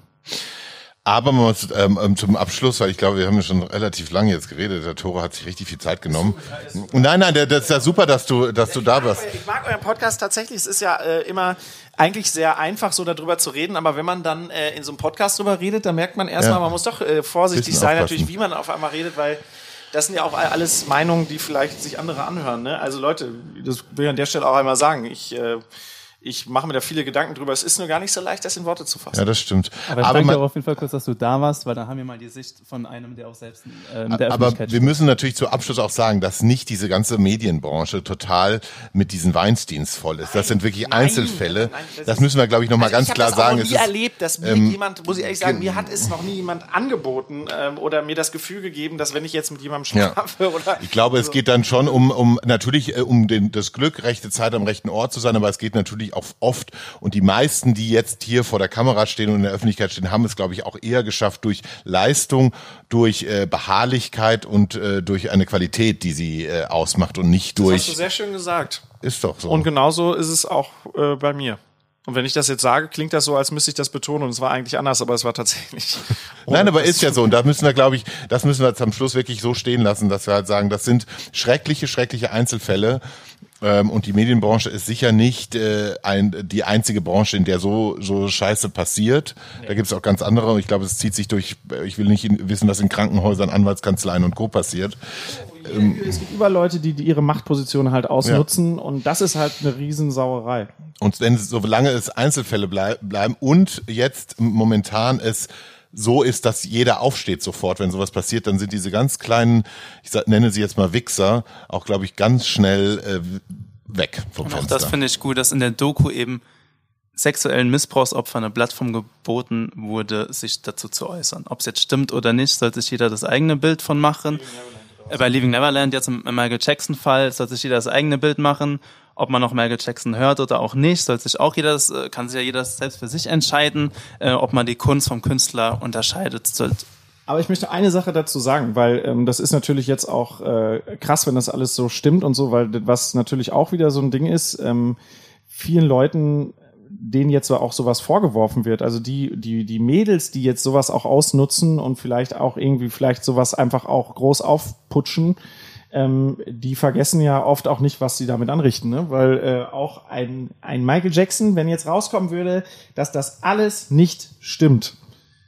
Aber man muss ähm, zum Abschluss, weil ich glaube, wir haben ja schon relativ lange jetzt geredet. Der Tore hat sich richtig viel Zeit genommen. Nein, nein, das ist ja super, dass du, dass du da bist. Ich mag euren Podcast tatsächlich. Es ist ja äh, immer eigentlich sehr einfach, so darüber zu reden. Aber wenn man dann äh, in so einem Podcast drüber redet, dann merkt man erstmal, ja. man muss doch äh, vorsichtig sein, aufpassen. Natürlich, wie man auf einmal redet, weil das sind ja auch alles Meinungen, die vielleicht sich andere anhören. Ne? Also Leute, das will ich an der Stelle auch einmal sagen. Ich äh, Ich mache mir da viele Gedanken drüber. Es ist nur gar nicht so leicht, das in Worte zu fassen. Ja, das stimmt. Aber ich aber danke man, dir auf jeden Fall kurz, dass du da warst, weil da haben wir mal die Sicht von einem, der auch selbst äh, mit der aber Öffentlichkeit wir müssen natürlich zu Abschluss auch sagen, dass nicht diese ganze Medienbranche total mit diesen Weinsteins voll ist. Das sind wirklich nein, Einzelfälle. Nein, das, das müssen wir, glaube ich, nochmal also ganz klar sagen. Ich habe das auch noch nie erlebt, dass mir ähm, jemand, muss ich ehrlich sagen, mir hat es noch nie jemand angeboten ähm, oder mir das Gefühl gegeben, dass wenn ich jetzt mit jemandem schlafe ja. oder... Ich glaube, es so. geht dann schon um, um natürlich äh, um den, das Glück, rechte Zeit am rechten Ort zu sein, aber es geht natürlich auch oft und die meisten, die jetzt hier vor der Kamera stehen und in der Öffentlichkeit stehen, haben es, glaube ich, auch eher geschafft durch Leistung, durch äh, Beharrlichkeit und äh, durch eine Qualität, die sie äh, ausmacht und nicht durch... Das hast du sehr schön gesagt. Ist doch so. Und genauso ist es auch äh, bei mir. Und wenn ich das jetzt sage, klingt das so, als müsste ich das betonen. Und es war eigentlich anders, aber es war tatsächlich... Nein, aber ist ja so. Und da müssen wir, glaube ich, das müssen wir jetzt am Schluss wirklich so stehen lassen, dass wir halt sagen, das sind schreckliche, schreckliche Einzelfälle. Ähm, und die Medienbranche ist sicher nicht äh, ein, die einzige Branche, in der so so Scheiße passiert. Nee. Da gibt es auch ganz andere. Und ich glaube, es zieht sich durch, ich will nicht in, wissen, was in Krankenhäusern, Anwaltskanzleien und Co. passiert. Ähm, es gibt überall Leute, die, die ihre Machtposition halt ausnutzen. Ja. Und das ist halt eine Riesensauerei. Und wenn solange es Einzelfälle bleib, bleiben und jetzt momentan es so ist, dass jeder aufsteht sofort, wenn sowas passiert, dann sind diese ganz kleinen, ich sag, nenne sie jetzt mal Wichser, auch, glaube ich, ganz schnell äh, weg vom Fenster. Und auch das finde ich gut, dass in der Doku eben sexuellen Missbrauchsopfern eine Plattform geboten wurde, sich dazu zu äußern. Ob es jetzt stimmt oder nicht, sollte sich jeder das eigene Bild von machen. Äh, bei Leaving Neverland, jetzt im Michael Jackson-Fall, sollte sich jeder das eigene Bild machen. Ob man noch Michael Jackson hört oder auch nicht, soll sich auch jeder, das, kann sich ja jeder selbst für sich entscheiden, äh, ob man die Kunst vom Künstler unterscheidet. Aber ich möchte eine Sache dazu sagen, weil ähm, das ist natürlich jetzt auch äh, krass, wenn das alles so stimmt und so, weil was natürlich auch wieder so ein Ding ist, ähm, vielen Leuten, denen jetzt auch sowas vorgeworfen wird, also die die die Mädels, die jetzt sowas auch ausnutzen und vielleicht auch irgendwie vielleicht sowas einfach auch groß aufputschen, Ähm, die vergessen ja oft auch nicht, was sie damit anrichten, ne? Weil äh, auch ein, ein Michael Jackson, wenn jetzt rauskommen würde, dass das alles nicht stimmt,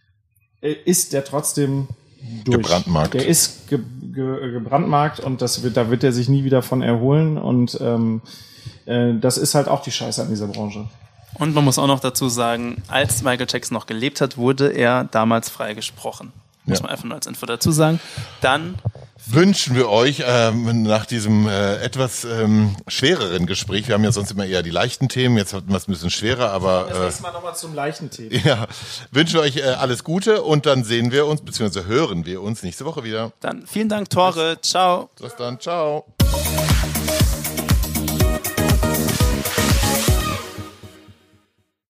äh, ist der trotzdem durch. Gebrandmarkt. Der ist ge, ge, gebrandmarkt und das wird, da wird er sich nie wieder von erholen und ähm, äh, das ist halt auch die Scheiße an dieser Branche. Und man muss auch noch dazu sagen, als Michael Jackson noch gelebt hat, wurde er damals freigesprochen. Muss ja. man einfach nur als Info dazu sagen. Dann wünschen wir euch ähm, nach diesem äh, etwas ähm, schwereren Gespräch, wir haben ja sonst immer eher die leichten Themen, jetzt hatten wir es ein bisschen schwerer, aber... Das nächste Mal nochmal zum leichten Thema. Ja, wünschen wir euch äh, alles Gute und dann sehen wir uns, beziehungsweise hören wir uns nächste Woche wieder. Dann vielen Dank, Tore. Ciao. Bis dann, ciao.